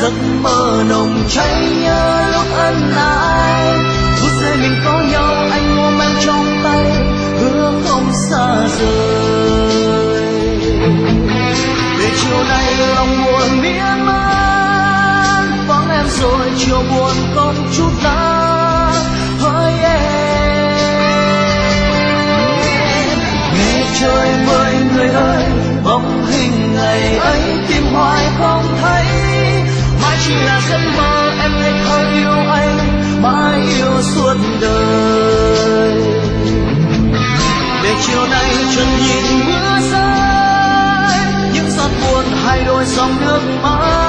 giấc mơ nồng cháy nhớ lúc ân ái. Phút giây mình có nhau anh ôm em trong tay, hứa không xa rời. Về chiều nay lòng buồn miên man, vắng em rồi chiều buồn không chút lá hỡi em. Nghe trời vơi người ơi, bóng hình ngày ấy tìm hoài không thấy, mãi chỉ là giấc mơ em ngây thơ yêu anh, mãi yêu suốt đời. Để chiều nay chợt nhìn mưa rơi, những giọt buồn hai đôi dòng nước mắt